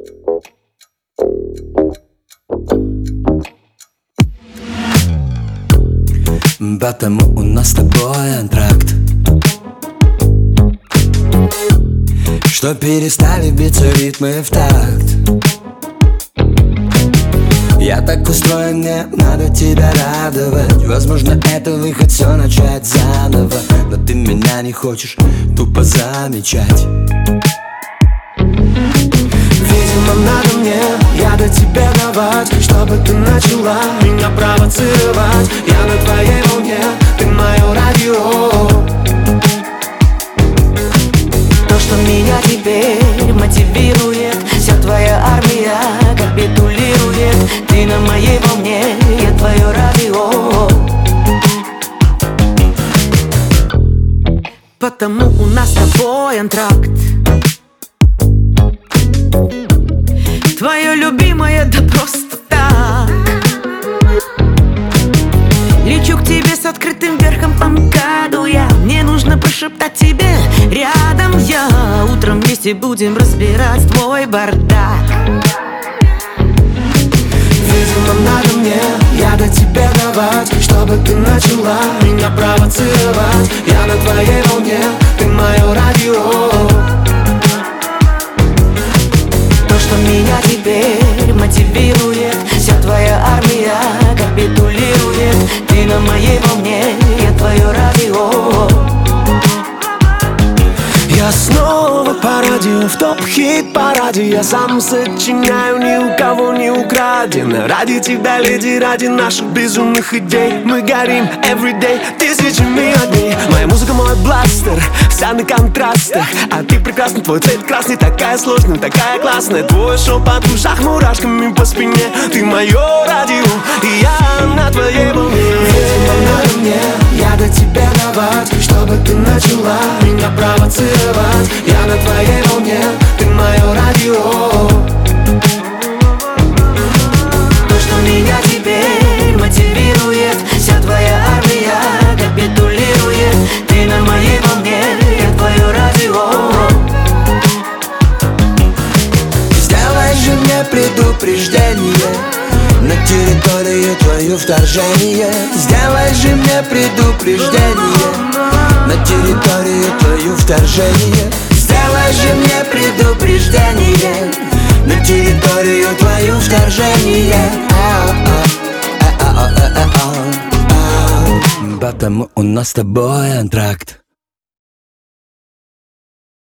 Потому у нас с тобой антракт, что перестали биться ритмы в такт. Я так устроен, мне надо тебя радовать. Возможно, это выход все начать заново, но ты меня не хочешь тупо замечать. Видимо, надо мне яда тебе давать, чтобы ты начала меня провоцировать. Я на твоей волне, ты мое радио. То, что меня теперь мотивирует, вся твоя армия капитулирует. Ты на моей волне, я твое радио. Потому у нас с тобой антракт. Твое любимое, да просто так. Лечу к тебе с открытым верхом по МКАДу я. Мне нужно прошептать тебе рядом я. Утром вместе будем разбирать твой бардак. Видимо, надо мне яда тебе давать, чтобы ты начала меня провоцировать. Я на твоей волне, ты мое радио. То, что меня теперь мотивирует, вся твоя армия капитулирует. Ты на моей волне, я твое радио. Я снова по радио, в топ-хит-параде. Я сам сочиняю, ни у кого не украдено. Ради тебя, леди, ради наших безумных идей. Мы горим everyday тысячами огней. Моя музыка, мой бластер, вся на контрастах. А ты прекрасна, твой цвет красный, такая сложная, такая классная. Твой шепот в ушах мурашками по спине. Ты мое радио, и я на твоей волне. Видимо, надо мне яда тебе давать, чтобы ты начала меня провоцировать. Я на твоей волне, ты мое радио. То, что меня теперь мотивирует, вся твоя армия капитулирует. Ты на моей волне, я твое радио. Сделай же мне предупреждение на территорию твою вторжение. Сделай же мне предупреждение на территорию твою вторжение. Сделай же мне предупреждение на территорию твою вторжение. Потому у нас с тобой антракт.